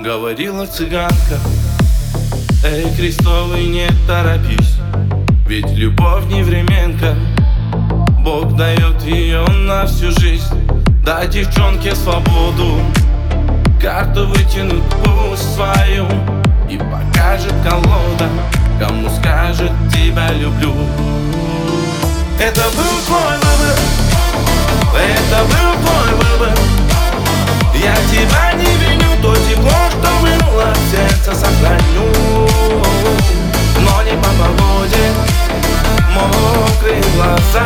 Говорила цыганка: эй, крестовый, не торопись, ведь любовь не временка. Бог дает ее на всю жизнь. Дай девчонке свободу, карту вытянут пусть свою, и покажет колода, кому скажет тебя люблю. Это был твой выбор, это был твой выбор. Я тебя не виню, то тепло, что было в сердце, сохраню. Но не по погоде, мокрые глаза,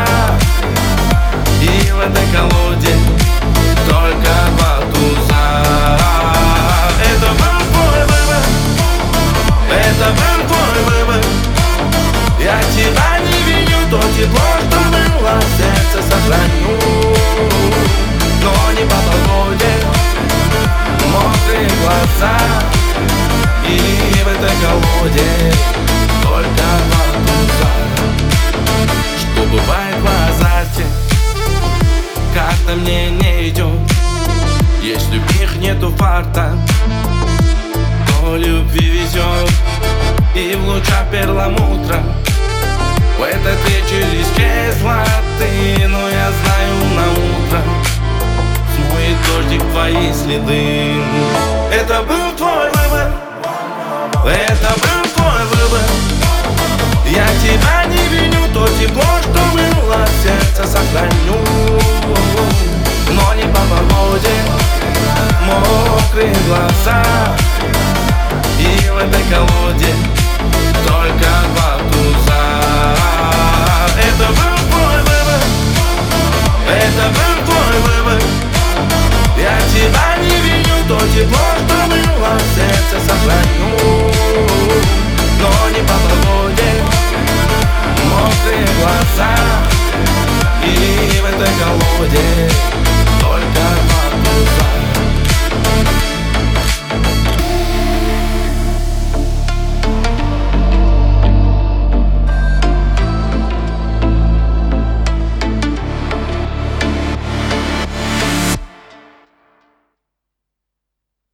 и в этой колоде только два туза. Это был твой выбор, это был твой выбор. Я тебя не виню, то тепло, что было в сердце, сохраню. Но не по погоде, мокрые глаза, и в этой колоде только два туза. Что бывает в азарте, карта мне не идет. Если в них нету фарта, то любви везет. И в лучах перламутра в этот вечер исчезла ты. Но я знаю, на утро смоет дождик твои следы. Это был твой выбор, это был